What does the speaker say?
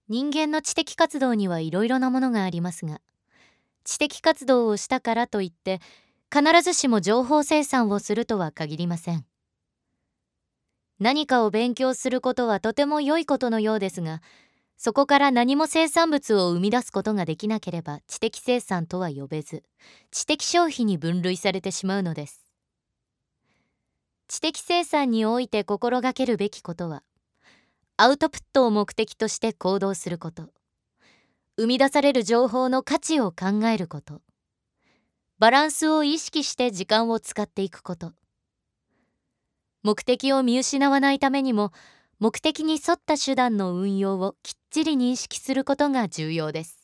人間の知的活動にはいろいろなものがありますが、知的活動をしたからといって必ずしも情報生産をするとは限りません。何かを勉強することはとても良いことのようですが、そこから何も生産物を生み出すことができなければ知的生産とは呼べず、知的消費に分類されてしまうのです。知的生産において心がけるべきことは、アウトプットを目的として行動すること、生み出される情報の価値を考えること、バランスを意識して時間を使っていくこと、目的を見失わないためにも目的に沿った手段の運用をきっちり認識することが重要です。